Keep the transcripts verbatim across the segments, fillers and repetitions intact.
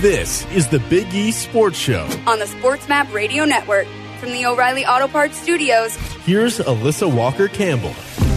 This is the Big E Sports Show on the SportsMap Radio Network. From the O'Reilly Auto Parts Studios, here's Alyssa Walker Campbell.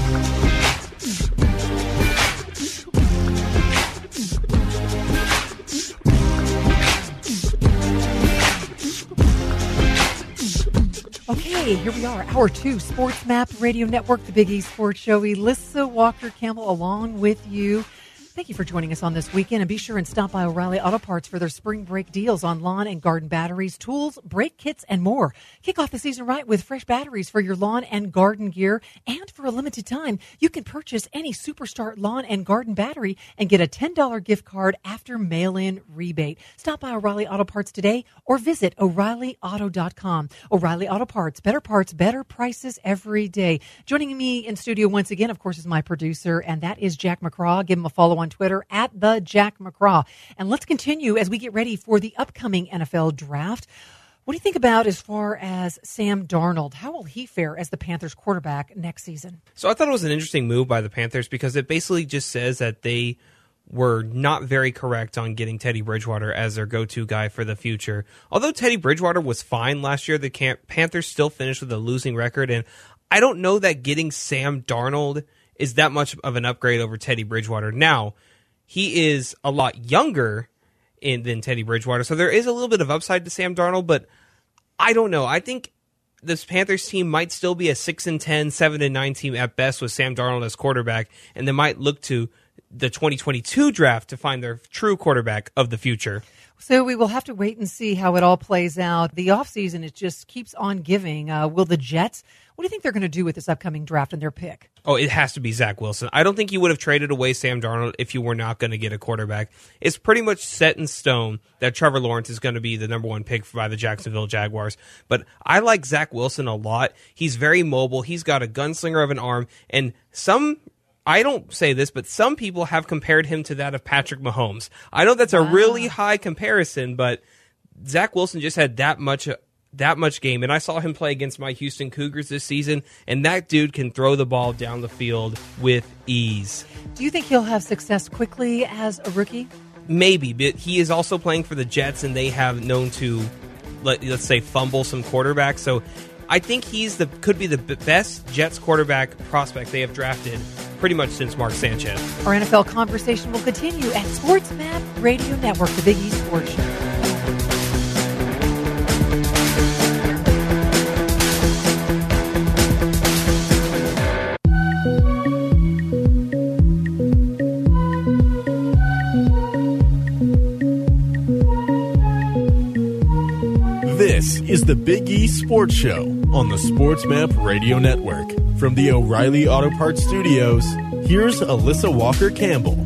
Okay, here we are, Hour two, SportsMap Radio Network, the Big E Sports Show. Alyssa Walker Campbell along with you. Thank you for joining us on this weekend, and be sure and stop by O'Reilly Auto Parts for their spring break deals on lawn and garden batteries, tools, brake kits, and more. Kick off the season right with fresh batteries for your lawn and garden gear, and for a limited time, you can purchase any Superstart lawn and garden battery and get a ten dollars gift card after mail-in rebate. Stop by O'Reilly Auto Parts today or visit O'Reilly Auto dot com. O'Reilly Auto Parts, better parts, better prices every day. Joining me in studio once again, of course, is my producer, and that is Jack McCraw. Give him a follow on Twitter at the Jack McCraw. And let's continue as we get ready for the upcoming N F L draft. What do you think about as far as Sam Darnold? How will he fare as the Panthers quarterback next season? So I thought it was an interesting move by the Panthers because it basically just says that they were not very correct on getting Teddy Bridgewater as their go-to guy for the future. Although Teddy Bridgewater was fine last year, the Panthers still finished with a losing record, and I don't know that getting Sam Darnold is that much of an upgrade over Teddy Bridgewater. Now, he is a lot younger in, than Teddy Bridgewater, so there is a little bit of upside to Sam Darnold, but I don't know. I think this Panthers team might still be a six and ten, seven and nine team at best with Sam Darnold as quarterback, and they might look to the twenty twenty-two draft to find their true quarterback of the future. So we will have to wait and see how it all plays out. The offseason, it just keeps on giving. Uh, will the Jets, what do you think they're going to do with this upcoming draft and their pick? Oh, it has to be Zach Wilson. I don't think you would have traded away Sam Darnold if you were not going to get a quarterback. It's pretty much set in stone that Trevor Lawrence is going to be the number one pick by the Jacksonville Jaguars. But I like Zach Wilson a lot. He's very mobile. He's got a gunslinger of an arm. And some... I don't say this, but some people have compared him to that of Patrick Mahomes. I know that's a wow. really high comparison, but Zach Wilson just had that much that much game, and I saw him play against my Houston Cougars this season, and that dude can throw the ball down the field with ease. Do you think he'll have success quickly as a rookie? Maybe, but he is also playing for the Jets, and they have known to, let, let's say, fumble some quarterbacks, so I think he's the could be the best Jets quarterback prospect they have drafted pretty much since Mark Sanchez. Our N F L conversation will continue at SportsMap Radio Network, the Big E Sports Show. This is the Big E Sports Show on the SportsMap Radio Network. From the O'Reilly Auto Parts Studios, here's Alyssa Walker Campbell.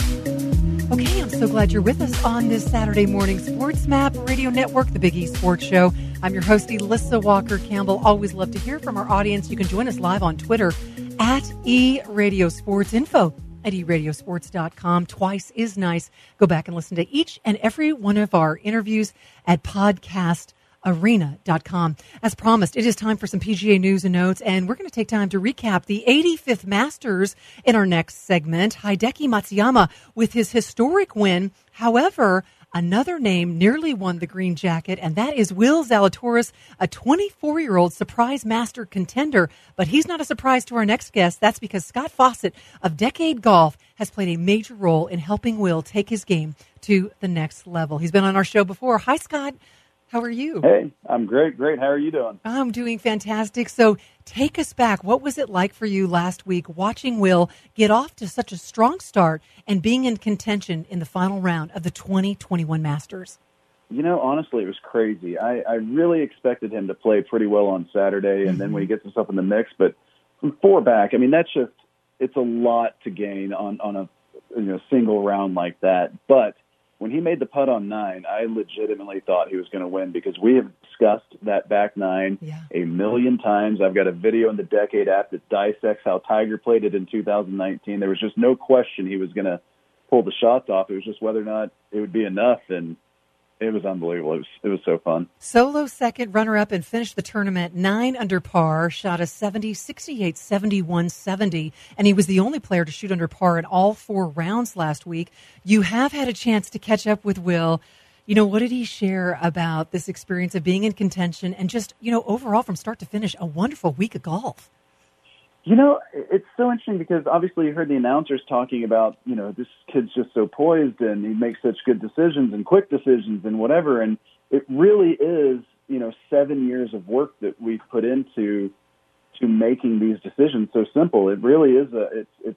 Okay, I'm so glad you're with us on this Saturday morning. SportsMap Radio Network, the Big E Sports Show. I'm your host, Alyssa Walker Campbell. Always love to hear from our audience. You can join us live on Twitter at eRadioSports. Info at e radio sports dot com. Twice is nice. Go back and listen to each and every one of our interviews at podcast arena dot com. As promised, it is time for some P G A news and notes, and we're going to take time to recap the eighty-fifth Masters in our next segment. Hideki Matsuyama with his historic win. However, another name nearly won the green jacket, and that is Will Zalatoris, a twenty-four-year-old surprise master contender. But he's not a surprise to our next guest. That's because Scott Fawcett of Decade Golf has played a major role in helping Will take his game to the next level. He's been on our show before. Hi, Scott. How are you? Hey, I'm great, great. How are you doing? I'm doing fantastic. So take us back. What was it like for you last week watching Will get off to such a strong start and being in contention in the final round of the twenty twenty-one Masters? You know, honestly, it was crazy. I, I really expected him to play pretty well on Saturday, and mm-hmm. then when he gets himself in the mix. But from four back, I mean, that's just, it's a lot to gain on, on a you know, single round like that. But when he made the putt on nine, I legitimately thought he was going to win because we have discussed that back nine yeah. a million times. I've got a video in the Decade app that dissects how Tiger played it in two thousand nineteen. There was just no question he was going to pull the shots off. It was just whether or not it would be enough, and it was unbelievable. It was, it was so fun. Solo second runner-up and finished the tournament nine under par, shot a seventy, sixty-eight, seventy-one, seventy, and he was the only player to shoot under par in all four rounds last week. You have had a chance to catch up with Will. You know, what did he share about this experience of being in contention and just, you know, overall from start to finish, a wonderful week of golf? You know, it's so interesting because obviously you heard the announcers talking about, you know, this kid's just so poised and he makes such good decisions and quick decisions and whatever. And it really is, you know, seven years of work that we've put into to making these decisions so simple. It really is a, it's, it's,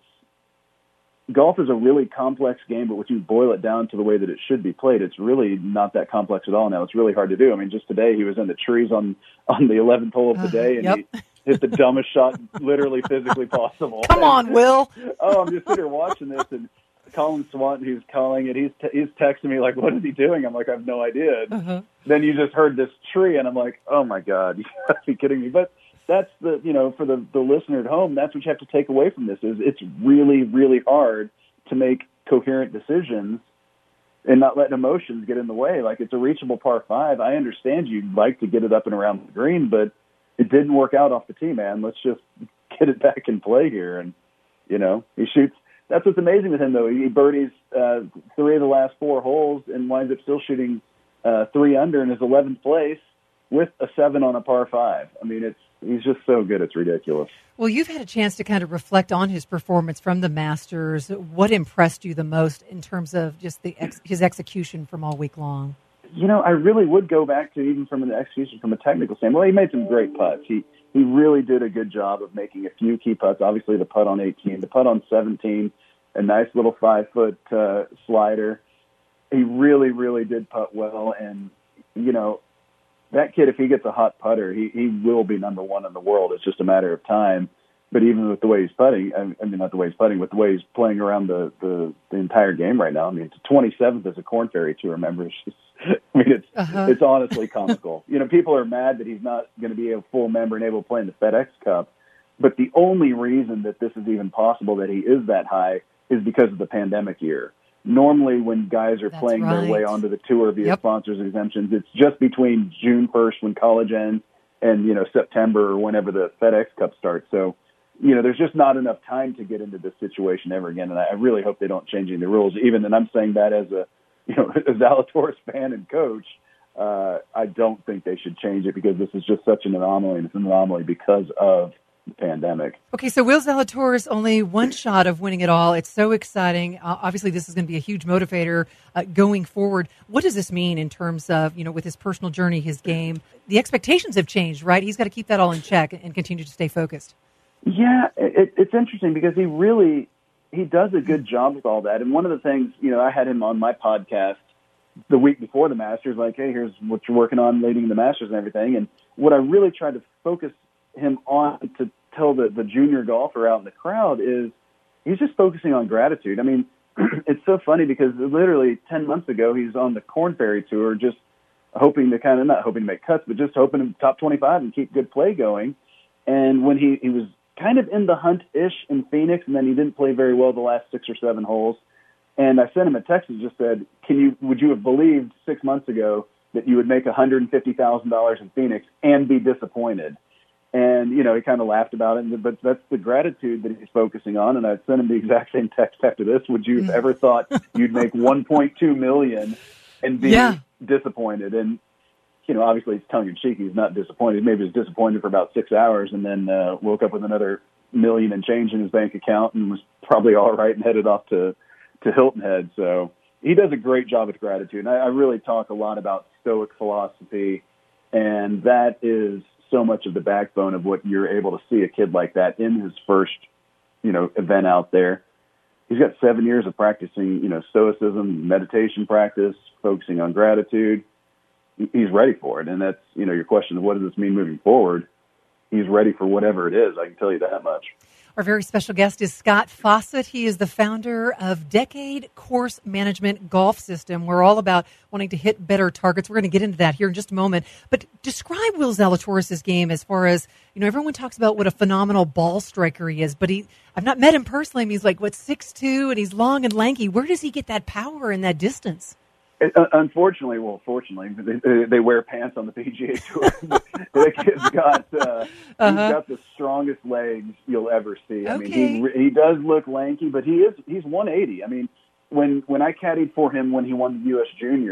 golf is a really complex game, but when you boil it down to the way that it should be played, it's really not that complex at all now. It's really hard to do. I mean, just today he was in the trees on, on the eleventh hole of the day, and uh, yep. he hit the dumbest shot literally physically possible. Come on, Will. Oh, I'm just sitting here watching this, and Colin Swanton, who's calling it, he's t- he's texting me like, what is he doing? I'm like, I have no idea. Uh-huh. Then you just heard this tree, and I'm like, oh, my God, you got to be kidding me. But that's the, you know, for the, the listener at home, that's what you have to take away from this is it's really, really hard to make coherent decisions and not letting emotions get in the way. Like it's a reachable par five. I understand you'd like to get it up and around the green, but it didn't work out off the tee, man. Let's just get it back in play here. And, you know, he shoots. That's what's amazing with him, though. He birdies uh, three of the last four holes and winds up still shooting uh, three under in his eleventh place with a seven on a par five. I mean, it's, he's just so good, it's ridiculous. Well, you've had a chance to kind of reflect on his performance from the Masters. What impressed you the most in terms of just the ex- his execution from all week long? You know, I really would go back to even from an execution from a technical standpoint. Well, he made some great putts. He he really did a good job of making a few key putts. Obviously, the putt on eighteen, the putt on seventeen, a nice little five-foot uh, slider. He really, really did putt well. And, you know, that kid, if he gets a hot putter, he, he will be number one in the world. It's just a matter of time. But even with the way he's putting, I mean, not the way he's putting, with the way he's playing around the, the, the entire game right now, I mean, it's twenty-seventh as a Korn Ferry Tour member. It's just, I mean, it's, uh-huh. it's honestly comical. You know, people are mad that he's not going to be a full member and able to play in the FedEx Cup. But the only reason that this is even possible that he is that high is because of the pandemic year. Normally, when guys are That's playing right. their way onto the tour via yep. sponsors exemptions, it's just between June first when college ends and, you know, September or whenever the FedEx Cup starts. So, you know, there's just not enough time to get into this situation ever again. And I really hope they don't change any of the rules. Even, and I'm saying that as a, you know, a Zalatoris fan and coach, uh, I don't think they should change it because this is just such an anomaly, and it's an anomaly because of the pandemic. Okay, so Will Zalatoris, only one shot of winning it all. It's so exciting. Uh, obviously, this is going to be a huge motivator uh, going forward. What does this mean in terms of, you know, with his personal journey, his game? The expectations have changed, right? He's got to keep that all in check and continue to stay focused. Yeah, it, it's interesting because he really, he does a good job with all that. And one of the things, you know, I had him on my podcast the week before the Masters, like, hey, here's what you're working on leading the Masters and everything. And what I really tried to focus him on to tell the, the junior golfer out in the crowd is he's just focusing on gratitude. I mean, it's so funny because literally ten months ago, he's on the Korn Ferry Tour just hoping to kind of, not hoping to make cuts, but just hoping to top twenty-five and keep good play going. And when he, he was kind of in the hunt-ish in Phoenix, and then he didn't play very well the last six or seven holes. And I sent him a text and just said, "Can you? Would you have believed six months ago that you would make one hundred fifty thousand dollars in Phoenix and be disappointed?" And, you know, he kind of laughed about it, but that's the gratitude that he's focusing on. And I sent him the exact same text after this. Would you have ever thought you'd make one point two million dollars and be yeah. disappointed? And, you know, obviously it's tongue in cheek. He's not disappointed. Maybe he was disappointed for about six hours and then uh, woke up with another million and change in his bank account and was probably all right and headed off to, to Hilton Head. So he does a great job with gratitude. And I, I really talk a lot about Stoic philosophy, and that is so much of the backbone of what you're able to see a kid like that in his first, you know, event out there. He's got seven years of practicing, you know, stoicism, meditation practice, focusing on gratitude. He's ready for it. And that's, you know, your question of what does this mean moving forward? He's ready for whatever it is. I can tell you that much. Our very special guest is Scott Fawcett. He is the founder of Decade Course Management Golf System. We're all about wanting to hit better targets. We're going to get into that here in just a moment. But describe Will Zalatoris' game as far as, you know, everyone talks about what a phenomenal ball striker he is, but he, I've not met him personally. I mean, he's like, what, six two, and he's long and lanky. Where does he get that power and that distance? It, uh, unfortunately, well, fortunately, they, they wear pants on the P G A Tour. That kid's got, uh, uh-huh. he's got the strongest legs you'll ever see. I okay. mean, he he does look lanky, but he is he's one eighty. I mean, when when I caddied for him when he won the U S Junior,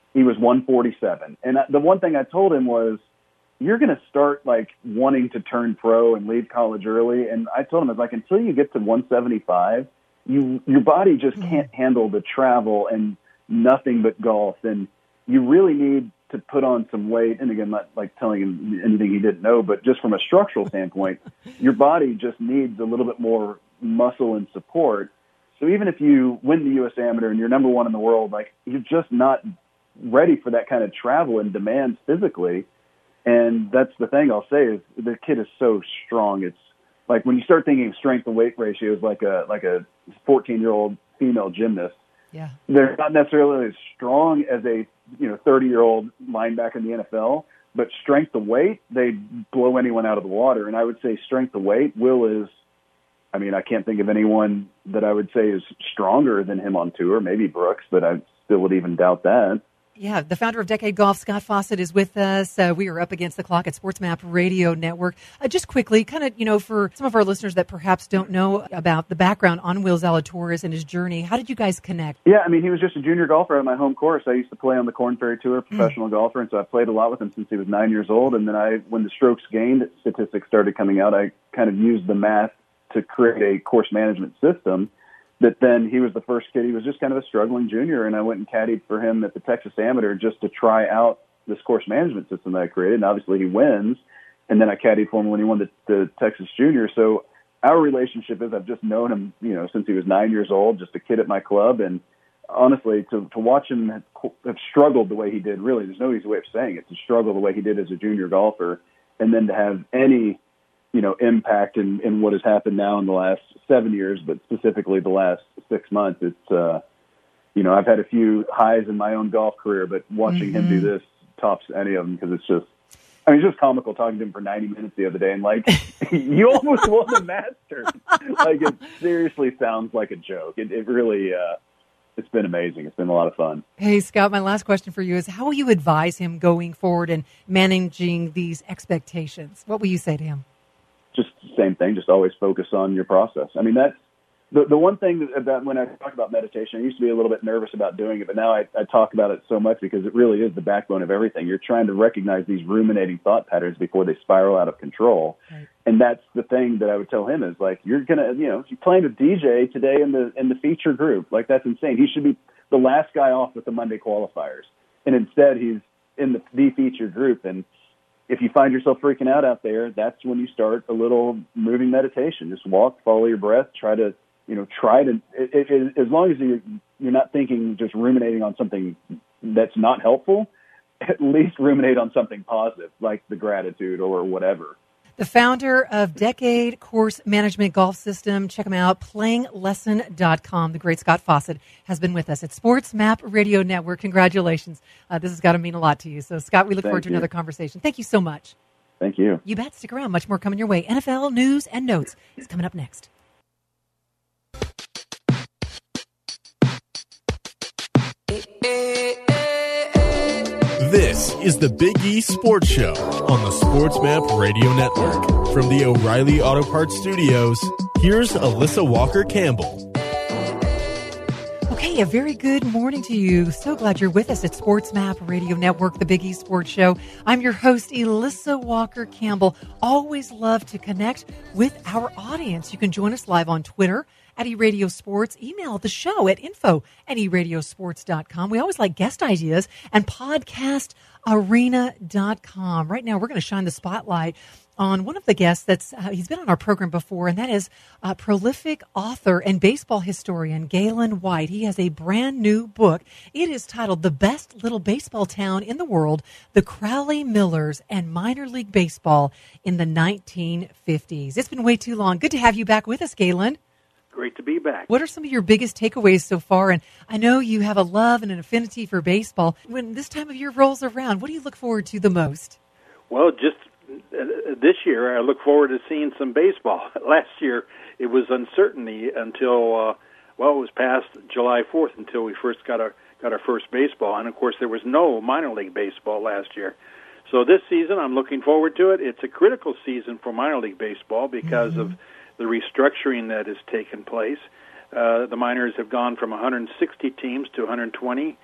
he was one forty-seven. And the one thing I told him was, you're going to start like wanting to turn pro and leave college early. And I told him, I was like, until you get to one seventy-five, you, your body just can't handle the travel and nothing but golf. And you really need to put on some weight. And again, not like telling him anything he didn't know, but just from a structural standpoint, your body just needs a little bit more muscle and support. So even if you win the U S Amateur and you're number one in the world, like you're just not ready for that kind of travel and demands physically. And that's the thing I'll say is the kid is so strong. It's like when you start thinking of strength and weight ratios, like a like a fourteen-year-old female gymnast, yeah, they're not necessarily as strong as a you know thirty-year-old linebacker in the N F L. But strength to weight, they blow anyone out of the water. And I would say strength to weight, Will is, I mean, I can't think of anyone that I would say is stronger than him on tour. Maybe Brooks, but I still would even doubt that. Yeah, the founder of Decade Golf, Scott Fawcett, is with us. Uh, we are up against the clock at SportsMap Radio Network. Uh, just quickly, kind of, you know, for some of our listeners that perhaps don't know about the background on Will Zalatoris and his journey, how did you guys connect? Yeah, I mean, he was just a junior golfer at my home course. I used to play on the Korn Ferry Tour, professional mm. golfer, and so I played a lot with him since he was nine years old. And then I, when the strokes gained statistics started coming out, I kind of used the math to create a course management system. That then he was the first kid. He was just kind of a struggling junior, and I went and caddied for him at the Texas Amateur just to try out this course management system that I created. And obviously he wins, and then I caddied for him when he won the, the Texas Junior. So our relationship is I've just known him, you know, since he was nine years old, just a kid at my club. And honestly, to, to watch him have, have struggled the way he did, really, there's no easy way of saying it, to struggle the way he did as a junior golfer, and then to have any you know, impact in, in what has happened now in the last seven years, but specifically the last six months. It's, uh, you know, I've had a few highs in my own golf career, but watching mm-hmm. him do this tops any of them because it's just, I mean, it's just comical talking to him for ninety minutes the other day and like, you almost won the Masters. Like, it seriously sounds like a joke. It, it really, uh, it's been amazing. It's been a lot of fun. Hey, Scott, my last question for you is how will you advise him going forward and managing these expectations? What will you say to him? Just the same thing, just always focus on your process. I mean, that's the the one thing that, that when I talk about meditation, I used to be a little bit nervous about doing it, but now I, I talk about it so much because it really is the backbone of everything. You're trying to recognize these ruminating thought patterns before they spiral out of control. Right. And that's the thing that I would tell him is like, you're going to, you know, you're playing with D J today in the in the feature group. Like, that's insane. He should be the last guy off with the Monday qualifiers. And instead he's in the, the feature group. And if you find yourself freaking out out there, that's when you start a little moving meditation. Just walk, follow your breath, try to, you know, try to, it, it, as long as you're, you're not thinking, just ruminating on something that's not helpful, at least ruminate on something positive, like the gratitude or whatever. The founder of Decade Course Management Golf System. Check him out, playing lesson dot com. The great Scott Fawcett has been with us at SportsMap Radio Network. Congratulations. Uh, this has got to mean a lot to you. So, Scott, we look Thank forward to you. another conversation. Thank you so much. Thank you. You bet. Stick around. Much more coming your way. N F L news and notes is coming up next. This is the Big E Sports Show on the SportsMap Radio Network. From the O'Reilly Auto Parts Studios, here's Alyssa Walker-Campbell. Okay, a very good morning to you. So glad you're with us at SportsMap Radio Network, the Big E Sports Show. I'm your host, Alyssa Walker-Campbell. Always love to connect with our audience. You can join us live on Twitter at eRadio Sports. Email the show at info at e radio sports dot com. We always like guest ideas and podcast arena dot com. Right now, we're going to shine the spotlight on one of the guests that's, uh, he's been on our program before, and that is uh, prolific author and baseball historian Galen White. He has a brand new book. It is titled The Best Little Baseball Town in the World, The Crowley Millers and Minor League Baseball in the nineteen fifties. It's been way too long. Good to have you back with us, Galen. Great to be back. What are some of your biggest takeaways so far? And I know you have a love and an affinity for baseball. When this time of year rolls around, what do you look forward to the most? Well, just uh, this year, I look forward to seeing some baseball. Last year, it was uncertainty until, uh, well, it was past July fourth until we first got our, got our first baseball. And, of course, there was no minor league baseball last year. So this season, I'm looking forward to it. It's a critical season for minor league baseball because mm-hmm. of the restructuring that has taken place. Uh, the minors have gone from one hundred sixty teams to one hundred twenty,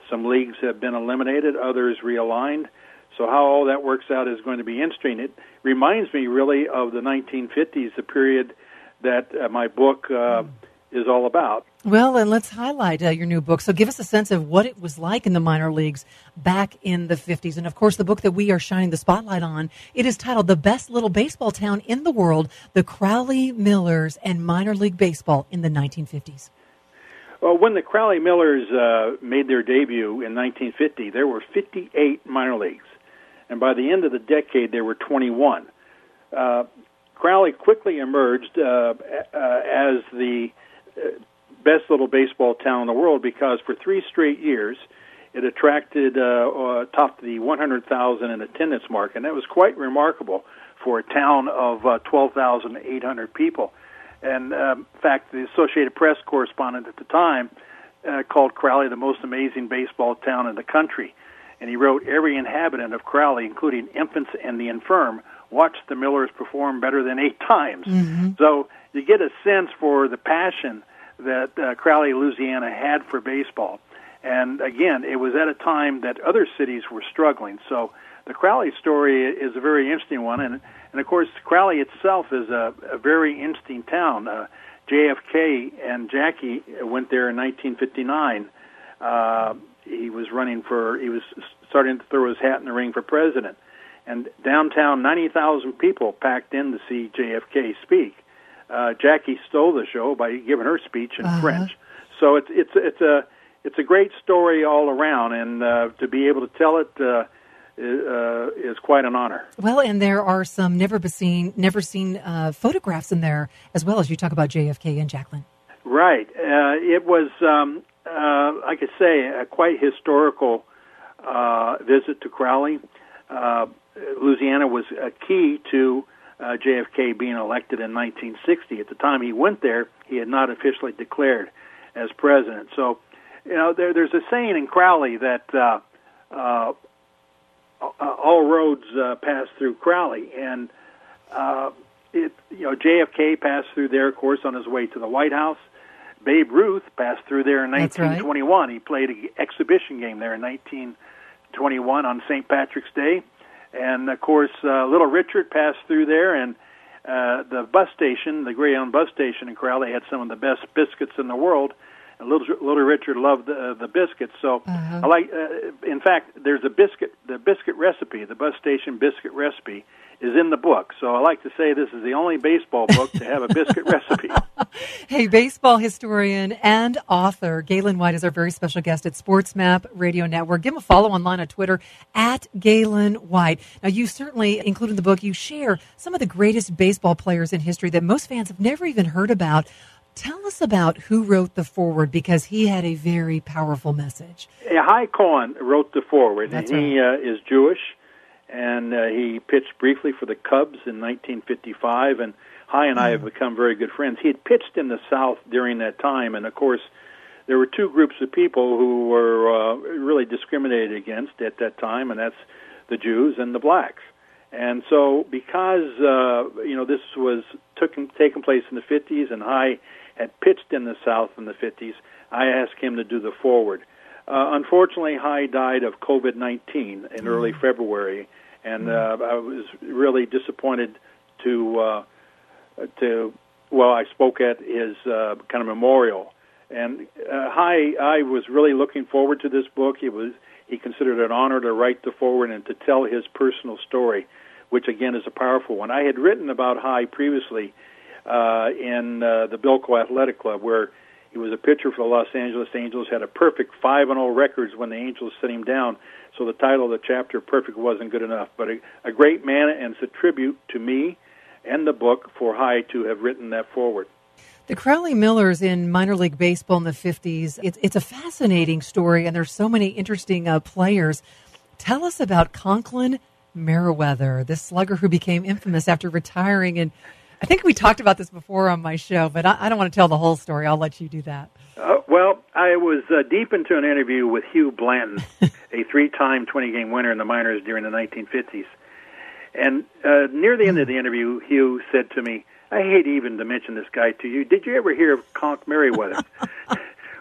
Some leagues have been eliminated, others realigned. So how all that works out is going to be interesting. It reminds me really of the nineteen fifties, the period that uh, my book uh, is all about. Well, and let's highlight uh, your new book. So give us a sense of what it was like in the minor leagues back in the fifties. And, of course, the book that we are shining the spotlight on, it is titled The Best Little Baseball Town in the World, The Crowley Millers and Minor League Baseball in the nineteen fifties. Well, when the Crowley Millers uh, made their debut in nineteen fifty, there were fifty-eight minor leagues. And by the end of the decade, there were twenty-one. Uh, Crowley quickly emerged uh, uh, as the uh, best little baseball town in the world because for three straight years it attracted uh, uh, topped the one hundred thousand in attendance mark, and that was quite remarkable for a town of uh, twelve thousand eight hundred people. And um, in fact, the Associated Press correspondent at the time uh, called Crowley the most amazing baseball town in the country. And he wrote, every inhabitant of Crowley, including infants and the infirm, watched the Millers perform better than eight times. Mm-hmm. So you get a sense for the passion that uh, Crowley, Louisiana had for baseball. And again, it was at a time that other cities were struggling. So the Crowley story is a very interesting one. And, and of course, Crowley itself is a, a very interesting town. Uh, J F K and Jackie went there in nineteen fifty-nine. Uh, he was running for, he was starting to throw his hat in the ring for president. And downtown, ninety thousand people packed in to see J F K speak. Uh, Jackie stole the show by giving her speech in uh-huh. French. So it's it's it's a it's a great story all around, and uh, to be able to tell it uh, uh, is quite an honor. Well, and there are some never seen never seen uh, photographs in there as well as you talk about J F K and Jacqueline. Right. Uh, it was, um, uh, like I say, a quite historical uh, visit to Crowley. Uh, Louisiana was a key to uh, J F K being elected in nineteen sixty. At the time he went there, he had not officially declared as president. So, you know, there, there's a saying in Crowley that uh, uh, all roads uh, pass through Crowley, and uh, it, you know, J F K passed through there, of course, on his way to the White House. Babe Ruth passed through there in nineteen twenty-one. Right. He played an exhibition game there in nineteen twenty-one on Saint Patrick's Day. And, of course, uh, Little Richard passed through there, and uh, the bus station, the Greyhound bus station in Crowley, had some of the best biscuits in the world. And Little, Little Richard loved the, uh, the biscuits. So, uh-huh. I like. Uh, in fact, there's a biscuit, the biscuit recipe, the bus station biscuit recipe, is in the book. So I like to say this is the only baseball book to have a biscuit recipe. Hey, baseball historian and author Galen White is our very special guest at SportsMap Radio Network. Give him a follow online on Twitter, at Galen White. Now, you certainly include in the book, you share some of the greatest baseball players in history that most fans have never even heard about. Tell us about who wrote the foreword, because he had a very powerful message. Yeah, Hy Cohen wrote the foreword, That's and he right. uh, is Jewish. And uh, he pitched briefly for the Cubs in nineteen fifty-five, and Hy and I have become very good friends. He had pitched in the South during that time, and, of course, there were two groups of people who were uh, really discriminated against at that time, and that's the Jews and the blacks. And so because, uh, you know, this was took, taking place in the fifties, and Hy had pitched in the South in the fifties, I asked him to do the foreword. Uh, unfortunately, Hy died of covid nineteen in early February, and uh, I was really disappointed to, uh, to well, I spoke at his uh, kind of memorial. And uh, Hy, I was really looking forward to this book. It was, he considered it an honor to write the foreword and to tell his personal story, which, again, is a powerful one. I had written about Hy previously uh, in uh, the Bilko Athletic Club, where he was a pitcher for the Los Angeles Angels, had a perfect five and oh records when the Angels set him down. So the title of the chapter, Perfect, wasn't good enough. But a, a great man, and it's a tribute to me and the book for Hy to have written that foreword. The Crowley Millers in minor league baseball in the fifties, it's, it's a fascinating story, and there's so many interesting uh, players. Tell us about Conklin Merriweather, this slugger who became infamous after retiring. And I think we talked about this before on my show, but I, I don't want to tell the whole story. I'll let you do that. Uh, well, I was uh, deep into an interview with Hugh Blanton, a three-time twenty-game winner in the minors during the nineteen fifties. And uh, near the end of the interview, Hugh said to me, I hate even to mention this guy to you. Did you ever hear of Conk Merriweather?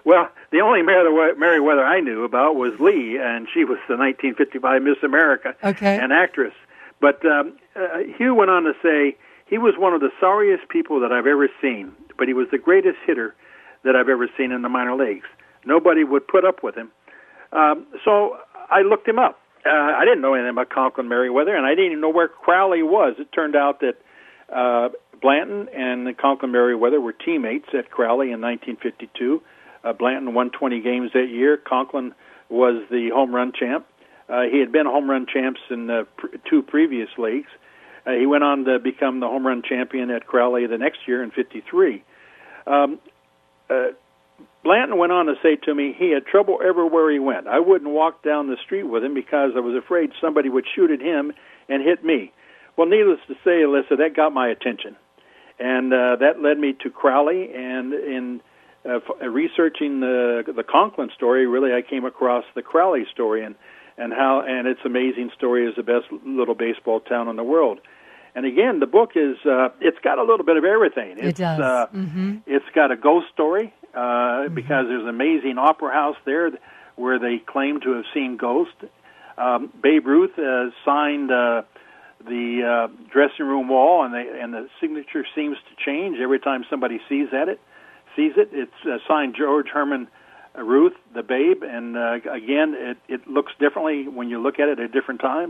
Well, the only Meriwether, Meriwether I knew about was Lee, and she was the nineteen fifty-five Miss America, okay. an actress. But um, uh, Hugh went on to say he was one of the sorriest people that I've ever seen, but he was the greatest hitter that I've ever seen in the minor leagues. Nobody would put up with him. Um, so I looked him up. Uh, I didn't know anything about Conklin Meriwether, and I didn't even know where Crowley was. It turned out that uh, Blanton and Conklin Meriwether were teammates at Crowley in nineteen fifty-two. Uh, Blanton won twenty games that year. Conklin was the home run champ. Uh, he had been home run champs in uh, pr- two previous leagues. Uh, he went on to become the home run champion at Crowley the next year in fifty-three. Um, uh, Blanton went on to say to me he had trouble everywhere he went. I wouldn't walk down the street with him because I was afraid somebody would shoot at him and hit me. Well, needless to say, Alyssa, that got my attention. And uh, that led me to Crowley, and in uh, f- researching the the Conklin story, really I came across the Crowley story and, and how and its amazing story is the best little baseball town in the world. And again, the book is uh, it's got a little bit of everything. It's, it does. Uh, mm-hmm. It's got a ghost story uh, mm-hmm. because there's an amazing opera house there where they claim to have seen ghosts. Um, Babe Ruth uh, signed uh, the uh, dressing room wall, and they and the signature seems to change every time somebody sees at it. Sees it. It's uh, signed George Herman Ruth, the Babe, and uh, again, it, it looks differently when you look at it at different times.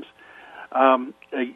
Um,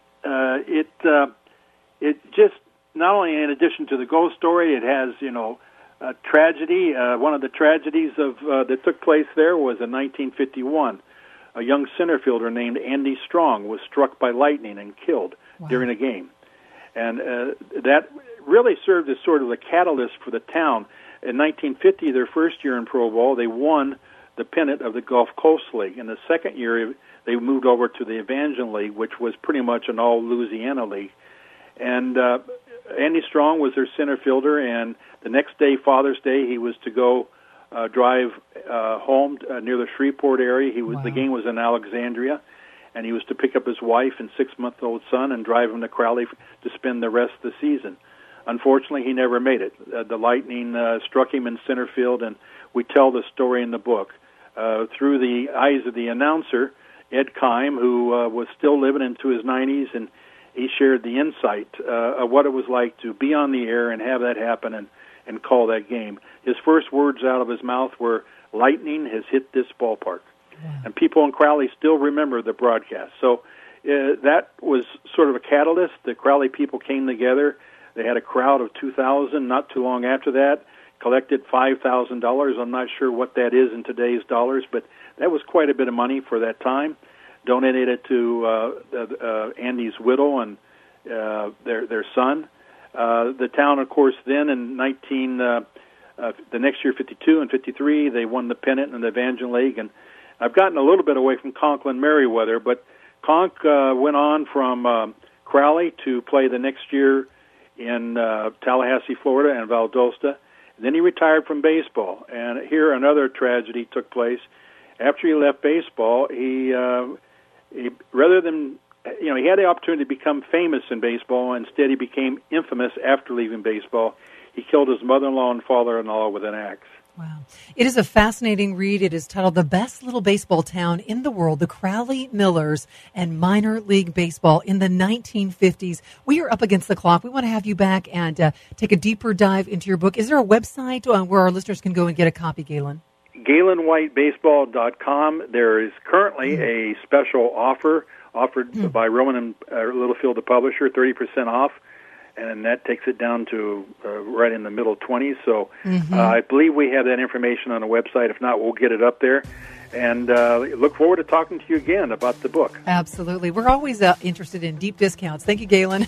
Uh, it uh, it just not only in addition to the ghost story, it has you know a tragedy. Uh, one of the tragedies of uh, that took place there was in nineteen fifty-one. A young center fielder named Andy Strong was struck by lightning and killed wow. during a game, and uh, that really served as sort of a catalyst for the town. In nineteen fifty, their first year in Pro Bowl, they won the pennant of the Gulf Coast League. In the second year, they moved over to the Evangeline League, which was pretty much an all-Louisiana league. And uh, Andy Strong was their center fielder, and the next day, Father's Day, he was to go uh, drive uh, home uh, near the Shreveport area. He was wow. The game was in Alexandria, and he was to pick up his wife and six-month-old son and drive them to Crowley to spend the rest of the season. Unfortunately, he never made it. Uh, the lightning uh, struck him in center field, and we tell the story in the book. Uh, through the eyes of the announcer, Ed Keim, who uh, was still living into his nineties, and he shared the insight uh, of what it was like to be on the air and have that happen and, and call that game. His first words out of his mouth were, "Lightning has hit this ballpark." Yeah. And people in Crowley still remember the broadcast. So uh, that was sort of a catalyst. The Crowley people came together. They had a crowd of two thousand not too long after that, collected five thousand dollars. I'm not sure what that is in today's dollars, but that was quite a bit of money for that time. Donated it to uh, uh, Andy's widow and uh, their their son. Uh, the town, of course, then in nineteen uh, uh, the next year, fifty-two and fifty-three, they won the pennant in the Evangeline League. And I've gotten a little bit away from Conklin Meriwether, but Conk uh, went on from uh, Crowley to play the next year in uh, Tallahassee, Florida, and Valdosta. And then he retired from baseball. And here another tragedy took place. After he left baseball, he, uh, he rather than, you know, he had the opportunity to become famous in baseball. Instead, he became infamous after leaving baseball. He killed his mother-in-law and father-in-law with an axe. Wow. It is a fascinating read. It is titled The Best Little Baseball Town in the World, the Crowley Millers and Minor League Baseball in the nineteen fifties. We are up against the clock. We want to have you back and uh, take a deeper dive into your book. Is there a website uh, where our listeners can go and get a copy, Galen? Galen White Baseball dot com. There is currently mm. a special offer offered mm. by Roman and uh, Littlefield, the publisher, thirty percent off. And that takes it down to uh, right in the middle twenties. So mm-hmm. uh, I believe we have that information on the website. If not, we'll get it up there. And uh, look forward to talking to you again about the book. Absolutely. We're always uh, interested in deep discounts. Thank you, Galen.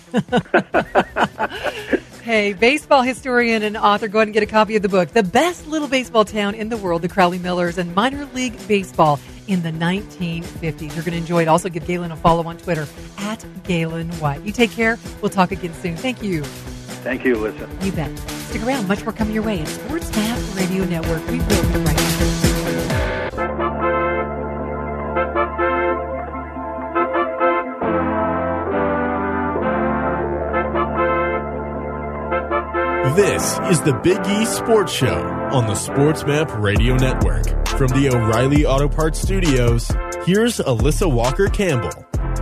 Hey, baseball historian and author, go ahead and get a copy of the book, The Best Little Baseball Town in the World, the Crowley Millers and Minor League Baseball in the nineteen fifties. You're going to enjoy it. Also, give Galen a follow on Twitter, at Galen White. You take care. We'll talk again soon. Thank you. Thank you, Alyssa. You bet. Stick around. Much more coming your way at Sports Map Radio Network. We will be right back. This is the Big E Sports Show on the SportsMap Radio Network. From the O'Reilly Auto Parts Studios, here's Alyssa Walker Campbell.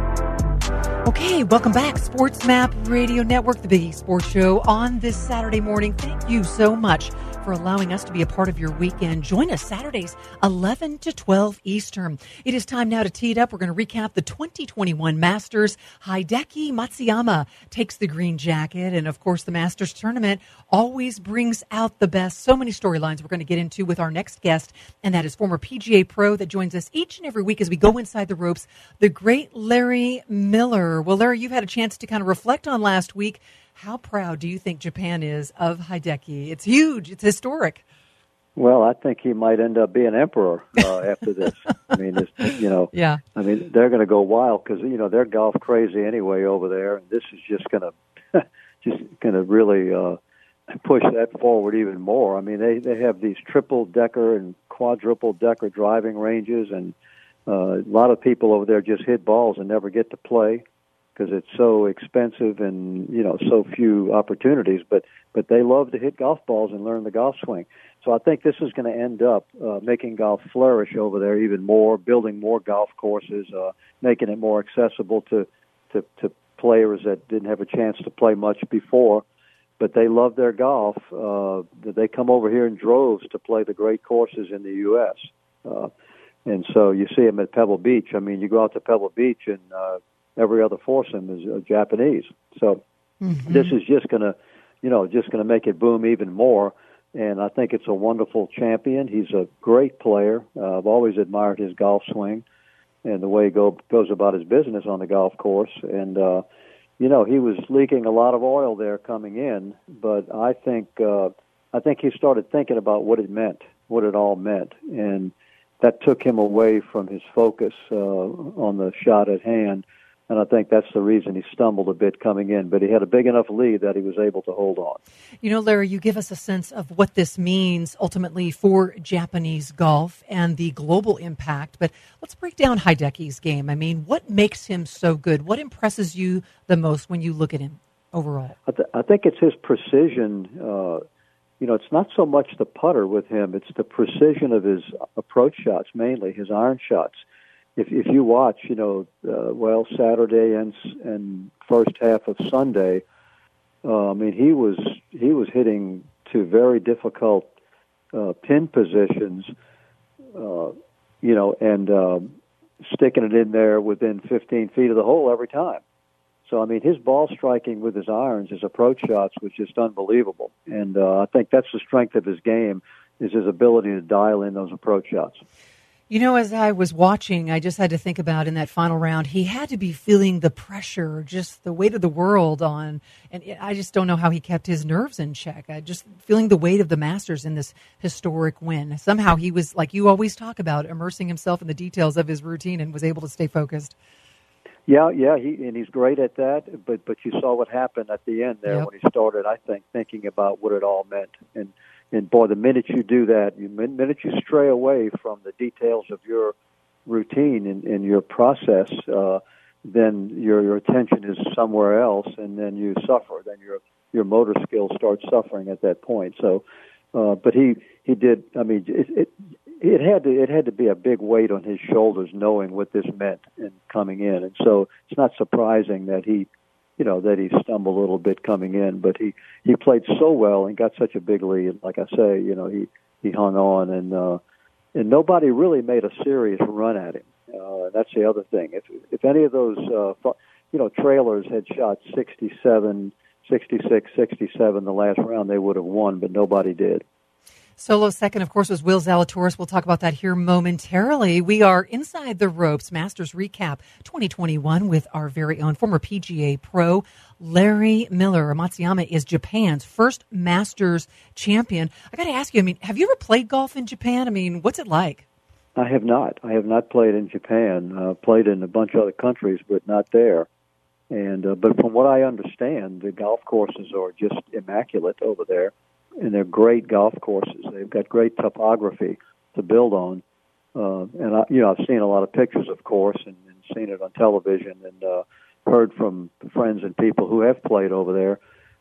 Okay, welcome back. SportsMap Radio Network, the Big East Sports Show on this Saturday morning. Thank you so much for allowing us to be a part of your weekend. Join us Saturdays, eleven to twelve Eastern. It is time now to tee it up. We're going to recap the twenty twenty-one Masters. Hideki Matsuyama takes the green jacket. And, of course, the Masters tournament always brings out the best. So many storylines we're going to get into with our next guest, and that is former P G A pro that joins us each and every week as we go inside the ropes, the great Larry Miller. Well, Larry, you've had a chance to kind of reflect on last week. How proud do you think Japan is of Hideki? It's huge. It's historic. Well, I think he might end up being emperor uh, after this. I mean, it's, you know, yeah. I mean, they're going to go wild because, you know, they're golf crazy anyway over there, and this is just going to just going to really uh, push that forward even more. I mean, they, they have these triple-decker and quadruple-decker driving ranges, and uh, a lot of people over there just hit balls and never get to play, because it's so expensive and, you know, so few opportunities. But but they love to hit golf balls and learn the golf swing. So I think this is going to end up uh, making golf flourish over there even more, building more golf courses, uh, making it more accessible to, to, to players that didn't have a chance to play much before. But they love their golf. Uh, they come over here in droves to play the great courses in the U S Uh, and so you see them at Pebble Beach. I mean, you go out to Pebble Beach and uh, every other foursome is uh, Japanese. So mm-hmm. this is just going to, you know, just going to make it boom even more. And I think it's a wonderful champion. He's a great player. Uh, I've always admired his golf swing and the way he go, goes about his business on the golf course. And, uh, you know, he was leaking a lot of oil there coming in, but I think uh, I think he started thinking about what it meant, what it all meant. And that took him away from his focus uh, on the shot at hand. And I think that's the reason he stumbled a bit coming in. But he had a big enough lead that he was able to hold on. You know, Larry, you give us a sense of what this means ultimately for Japanese golf and the global impact. But let's break down Hideki's game. I mean, what makes him so good? What impresses you the most when you look at him overall? I, th- I think it's his precision. Uh, you know, it's not so much the putter with him. It's the precision of his approach shots, mainly his iron shots. If if you watch, you know, uh, well, Saturday and and first half of Sunday, uh, I mean, he was he was hitting to very difficult uh, pin positions, uh, you know, and um, sticking it in there within fifteen feet of the hole every time. So, I mean, his ball striking with his irons, his approach shots was just unbelievable. And uh, I think that's the strength of his game, is his ability to dial in those approach shots. You know, as I was watching, I just had to think about in that final round, he had to be feeling the pressure, just the weight of the world on, and I just don't know how he kept his nerves in check. I just feeling the weight of the Masters in this historic win. Somehow he was, like you always talk about, immersing himself in the details of his routine and was able to stay focused. Yeah, yeah, he, and he's great at that, but but you saw what happened at the end there yep. when he started, I think, thinking about what it all meant. And And, boy, the minute you do that, the minute you stray away from the details of your routine and, and your process, uh, then your your attention is somewhere else, and then you suffer. Then your your motor skills start suffering at that point. So, uh, but he, he did, I mean, it, it it had to it had to be a big weight on his shoulders knowing what this meant and coming in. And so it's not surprising that he you know, that he stumbled a little bit coming in, but he, he played so well and got such a big lead. Like I say, you know, he, he hung on, and uh, and nobody really made a serious run at him. Uh, that's the other thing. If if any of those, uh, you know, trailers had shot sixty-seven, sixty-six, sixty-seven the last round, they would have won, but nobody did. Solo second, of course, was Will Zalatoris. We'll talk about that here momentarily. We are inside the ropes, Masters Recap twenty twenty-one with our very own former P G A pro, Larry Miller. Matsuyama is Japan's first Masters champion. I got to ask you, I mean, have you ever played golf in Japan? I mean, what's it like? I have not. I have not played in Japan. Uh, played in a bunch of other countries, but not there. And uh, but from what I understand, the golf courses are just immaculate over there. And they're great golf courses. They've got great topography to build on. Uh, and, I, you know, I've seen a lot of pictures, of course, and, and seen it on television and uh, heard from friends and people who have played over there.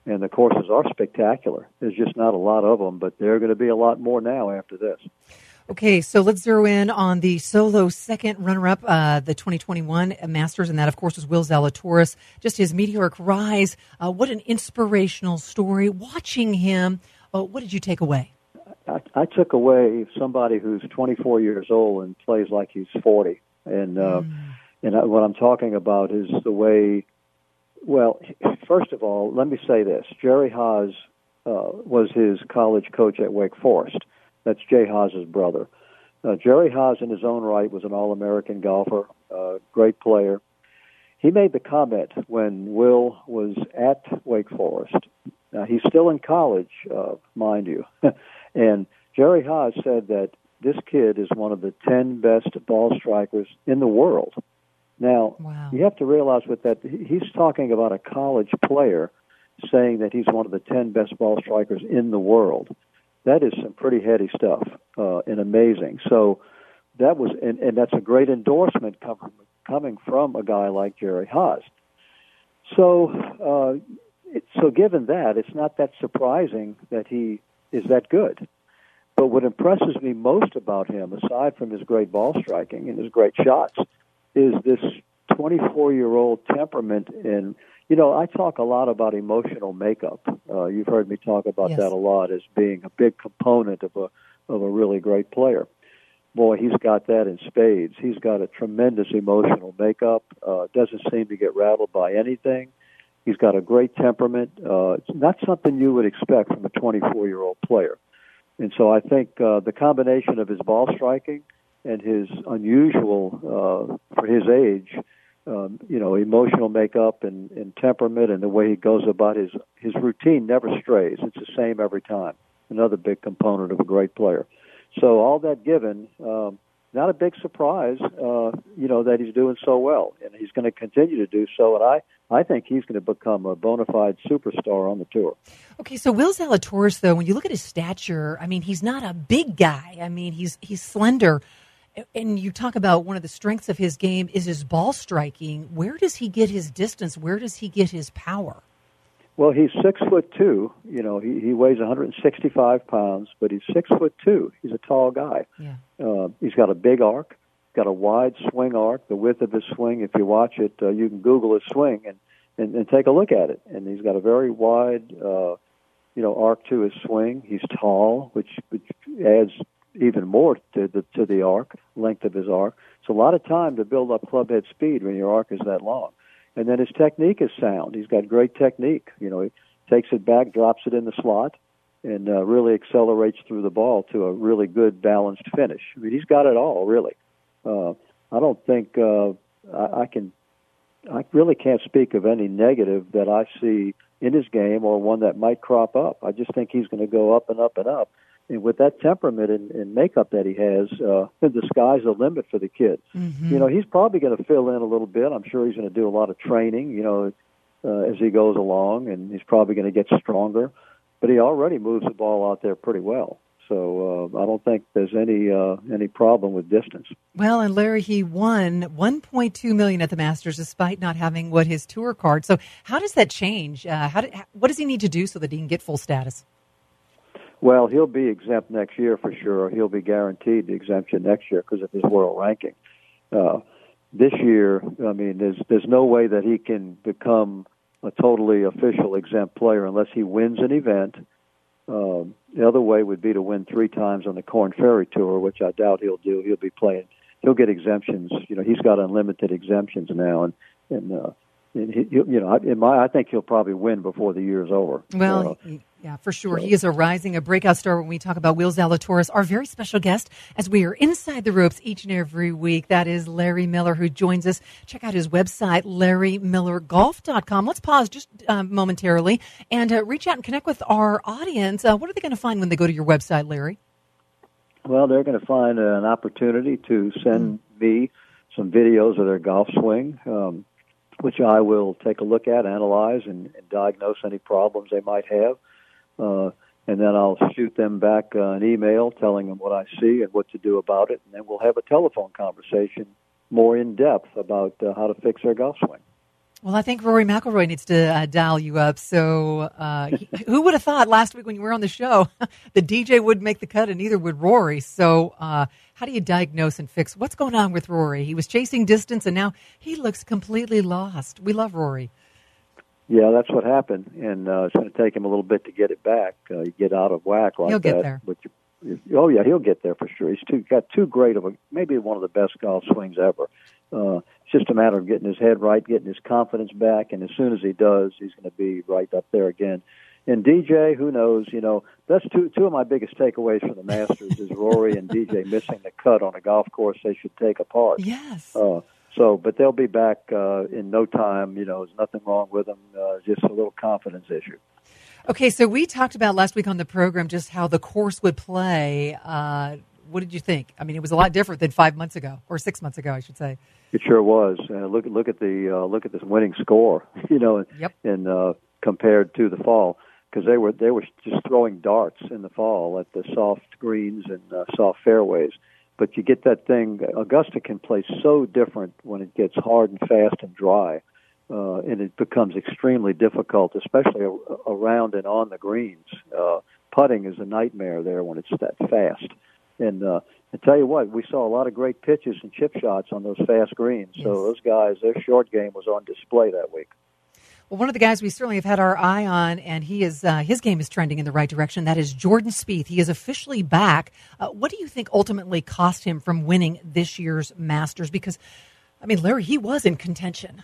and the courses are spectacular. There's just not a lot of them, but there are going to be a lot more now after this. Okay, so let's zero in on the solo second runner-up, uh, the twenty twenty-one Masters, and that, of course, was Will Zalatoris. Just his meteoric rise. Uh, what an inspirational story. Watching him, uh, what did you take away? I, I took away somebody who's twenty-four years old and plays like he's forty. And, uh, mm. and I, what I'm talking about is the way, well, first of all, let me say this. Jerry Haas uh, was his college coach at Wake Forest. That's Jay Haas's brother. Uh, Jerry Haas, in his own right, was an All-American golfer, uh, great player. He made the comment when Will was at Wake Forest. Now, he's still in college, uh, mind you. And Jerry Haas said that this kid is one of the ten best ball strikers in the world. Now, wow. You have to realize with that, he's talking about a college player saying that he's one of the ten best ball strikers in the world. That is some pretty heady stuff uh, and amazing. So that was, and, and that's a great endorsement com- coming from a guy like Jerry Haas. So, uh, it, so given that, it's not that surprising that he is that good. But what impresses me most about him, aside from his great ball striking and his great shots, is this twenty-four-year-old temperament. And, you know, I talk a lot about emotional makeup. Uh, you've heard me talk about yes. that a lot as being a big component of a of a really great player. Boy, he's got that in spades. He's got a tremendous emotional makeup, uh, doesn't seem to get rattled by anything. He's got a great temperament. Uh, it's not something you would expect from a twenty-four-year-old player. And so I think uh, the combination of his ball striking and his unusual, uh, for his age, um, you know, emotional makeup and, and temperament and the way he goes about his, his routine never strays. It's the same every time. Another big component of a great player. So all that given, um, not a big surprise, uh, you know, that he's doing so well. And he's going to continue to do so. And I, I think he's going to become a bona fide superstar on the tour. Okay, so Will Zalatoris, though, when you look at his stature, I mean, he's not a big guy. I mean, he's he's slender. And you talk about one of the strengths of his game is his ball striking. Where does he get his distance? Where does he get his power? Well, he's six foot two. You know, he, he weighs one hundred sixty-five pounds, but he's six foot two. He's a tall guy. Yeah. Uh, he's got a big arc, got a wide swing arc. The width of his swing, if you watch it, uh, you can Google his swing and, and, and take a look at it. And he's got a very wide, uh, you know, arc to his swing. He's tall, which, which adds even more to the to the arc, length of his arc. It's a lot of time to build up club head speed when your arc is that long. And then his technique is sound. He's got great technique. You know, he takes it back, drops it in the slot, and uh, really accelerates through the ball to a really good balanced finish. I mean, he's got it all, really. Uh, I don't think uh, I, I can. I really can't speak of any negative that I see in his game or one that might crop up. I just think he's going to go up and up and up. And with that temperament and, and makeup that he has, uh, the sky's the limit for the kid. Mm-hmm. You know, he's probably going to fill in a little bit. I'm sure he's going to do a lot of training, you know, uh, as he goes along, and he's probably going to get stronger. But he already moves the ball out there pretty well. So uh, I don't think there's any uh, any problem with distance. Well, and Larry, he won one point two million dollars at the Masters despite not having what his tour card. So how does that change? Uh, how, do, what does he need to do so that he can get full status? Well, he'll be exempt next year for sure. He'll be guaranteed the exemption next year because of his world ranking. Uh, this year, I mean, there's there's no way that he can become a totally official exempt player unless he wins an event. Um, the other way would be to win three times on the Korn Ferry Tour, which I doubt he'll do. He'll be playing. He'll get exemptions. You know, he's got unlimited exemptions now, and and, uh, and he, you know, in my, I think he'll probably win before the year's over. Well. Uh, Yeah, for sure. He is a rising, a breakout star when we talk about Will Zalatoris, our very special guest, as we are inside the ropes each and every week. That is Larry Miller, who joins us. Check out his website, larry miller golf dot com. Let's pause just um, momentarily and uh, reach out and connect with our audience. Uh, what are they going to find when they go to your website, Larry? Well, they're going to find uh, an opportunity to send mm. me some videos of their golf swing, um, which I will take a look at, analyze, and, and diagnose any problems they might have. Uh, and then I'll shoot them back uh, an email telling them what I see and what to do about it, and then we'll have a telephone conversation more in depth about uh, how to fix their golf swing. Well, I think Rory McIlroy needs to uh, dial you up. So uh, he, who would have thought last week when you were on the show the D J would make the cut and neither would Rory. So uh, how do you diagnose and fix what's going on with Rory? He was chasing distance and now he looks completely lost. We love Rory. Yeah, that's what happened, and uh, it's going to take him a little bit to get it back. Uh, you get out of whack like He'll that. get there. But you, oh, yeah, he'll get there for sure. He's too, got too great of a, maybe one of the best golf swings ever. Uh, it's just a matter of getting his head right, getting his confidence back, and as soon as he does, he's going to be right up there again. And D J, who knows? You know, that's two two of my biggest takeaways from the Masters is Rory and D J missing the cut on a golf course they should take apart. Yes. Uh, So, but they'll be back uh, in no time. You know, there's nothing wrong with them. Uh, just a little confidence issue. Okay, so we talked about last week on the program just how the course would play. Uh, what did you think? I mean, it was a lot different than five months ago, or six months ago, I should say. It sure was. Uh, look, look at the uh, look at this winning score. You know, yep. and uh, compared to the fall, because they were they were just throwing darts in the fall at the soft greens and uh, soft fairways. But you get that thing, Augusta can play so different when it gets hard and fast and dry, uh, and it becomes extremely difficult, especially a- around and on the greens. Uh, putting is a nightmare there when it's that fast. And uh, I tell you what, we saw a lot of great pitches and chip shots on those fast greens. Yes. So those guys, their short game was on display that week. Well, one of the guys we certainly have had our eye on, and he is uh, his game is trending in the right direction. That is Jordan Spieth. He is officially back. Uh, what do you think ultimately cost him from winning this year's Masters? Because, I mean, Larry, he was in contention.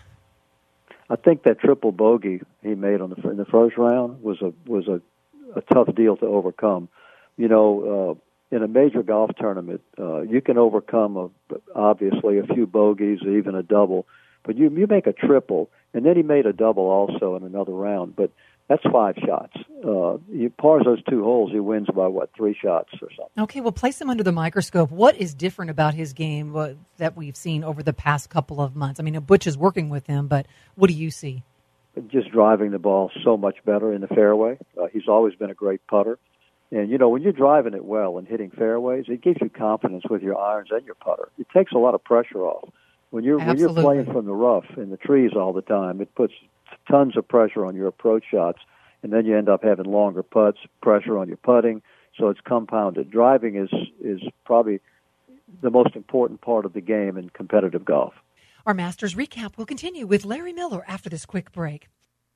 I think that triple bogey he made on the in the first round was a was a, a tough deal to overcome. You know, uh, in a major golf tournament, uh, you can overcome a, obviously a few bogeys, even a double, but you you make a triple. And then he made a double also in another round, but that's five shots. Uh, he pars those two holes, he wins by, what, three shots or something. Okay, well, place him under the microscope. What is different about his game uh, that we've seen over the past couple of months? I mean, Butch is working with him, but what do you see? Just driving the ball so much better in the fairway. Uh, he's always been a great putter. And, you know, when you're driving it well and hitting fairways, it gives you confidence with your irons and your putter. It takes a lot of pressure off. When you're Absolutely. when you're playing from the rough in the trees all the time, it puts tons of pressure on your approach shots, and then you end up having longer putts, pressure on your putting, so it's compounded. Driving is is probably the most important part of the game in competitive golf. Our Masters recap will continue with Larry Miller after this quick break.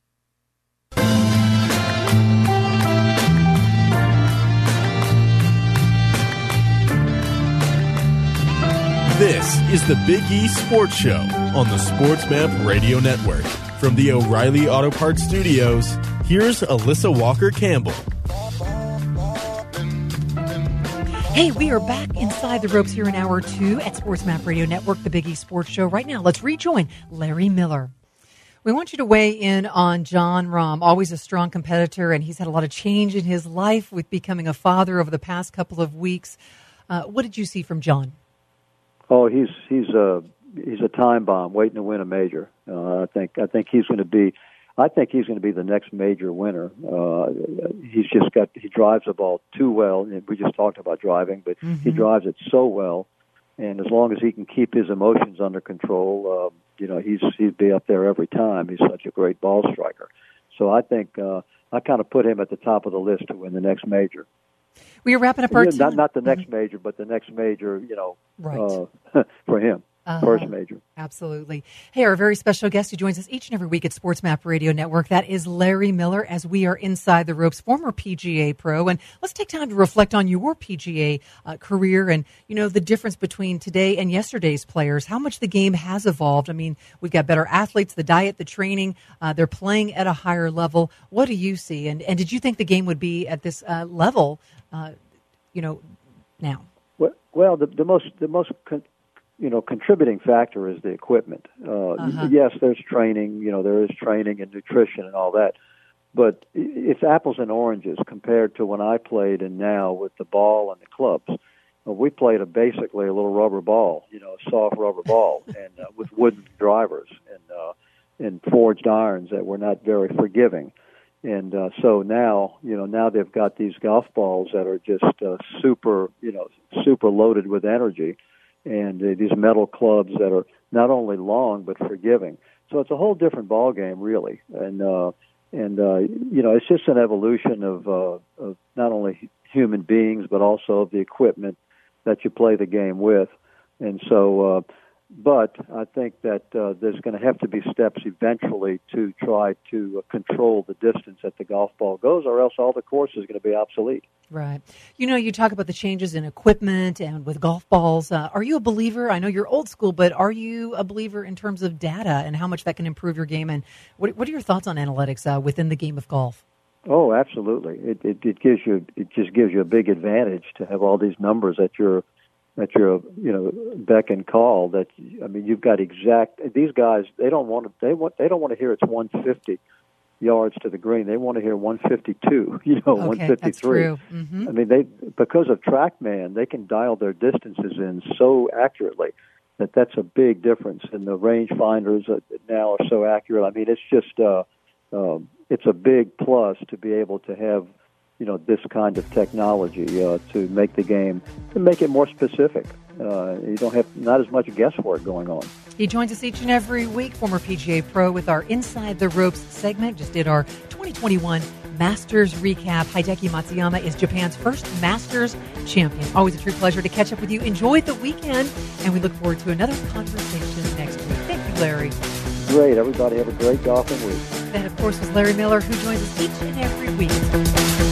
This is the Big E Sports Show on the SportsMap Radio Network. From the O'Reilly Auto Parts Studios, here's Alyssa Walker-Campbell. Hey, we are back inside the ropes here in hour two at SportsMap Radio Network, the Big E Sports Show. Right now, let's rejoin Larry Miller. We want you to weigh in on Jon Rahm, always a strong competitor, and he's had a lot of change in his life with becoming a father over the past couple of weeks. Uh, what did you see from Jon? Oh, he's he's a he's a time bomb waiting to win a major. Uh, I think I think he's going to be, I think he's going to be the next major winner. Uh, he's just got he drives the ball too well. We just talked about driving, but mm-hmm. he drives it so well, and as long as he can keep his emotions under control, uh, you know, he's he'd be up there every time. He's such a great ball striker. So I think uh, I kind of put him at the top of the list to win the next major. We are wrapping up our yeah, team. Not, not the next mm-hmm. major, but the next major, you know, right. uh, for him. Uh-huh. First major. Absolutely. Hey, our very special guest who joins us each and every week at SportsMap Radio Network, that is Larry Miller, as we are inside the ropes, former P G A pro. And let's take time to reflect on your P G A uh, career and, you know, the difference between today and yesterday's players, how much the game has evolved. I mean, we've got better athletes, the diet, the training, uh, they're playing at a higher level. What do you see? And, and did you think the game would be at this uh, level, uh, you know, now? Well, well the, the most, the most, con- you know, contributing factor is the equipment. Uh, uh-huh. Yes, there's training, you know, there is training and nutrition and all that, but it's apples and oranges compared to when I played and now with the ball and the clubs. Well, we played a basically a little rubber ball, you know, a soft rubber ball, and uh, with wooden drivers and uh, and forged irons that were not very forgiving. And uh, so now, you know, now they've got these golf balls that are just uh, super, you know, super loaded with energy. And uh, these metal clubs that are not only long but forgiving. So it's a whole different ball game, really. And uh, and uh, you know, it's just an evolution of, uh, of not only human beings but also of the equipment that you play the game with. And so, uh, but I think that uh, there's going to have to be steps eventually to try to control the distance that the golf ball goes, or else all the course is going to be obsolete. Right. You know, you talk about the changes in equipment and with golf balls. Uh, are you a believer? I know you're old school, but are you a believer in terms of data and how much that can improve your game? And what, what are your thoughts on analytics uh, within the game of golf? Oh, absolutely. It, it it gives you it just gives you a big advantage to have all these numbers at your at your you know beck and call. That I mean, you've got exact. These guys, they don't want to they want they don't want to hear it's one fifty yards to the green. They want to hear one fifty-two. You know, okay, one fifty-three. That's true. Mm-hmm. I mean, they because of TrackMan, they can dial their distances in so accurately that that's a big difference. And the rangefinders now are so accurate. I mean, it's just. Uh, um, It's a big plus to be able to have, you know, this kind of technology uh, to make the game, to make it more specific. Uh, you don't have not as much guesswork going on. He joins us each and every week, former P G A pro, with our Inside the Ropes segment. Just did our twenty twenty-one Masters recap. Hideki Matsuyama is Japan's first Masters champion. Always a true pleasure to catch up with you. Enjoy the weekend, and we look forward to another conversation next week. Thank you, Larry. Great. Everybody have a great golfing week. That, of course, was Larry Miller, who joins us each and every week.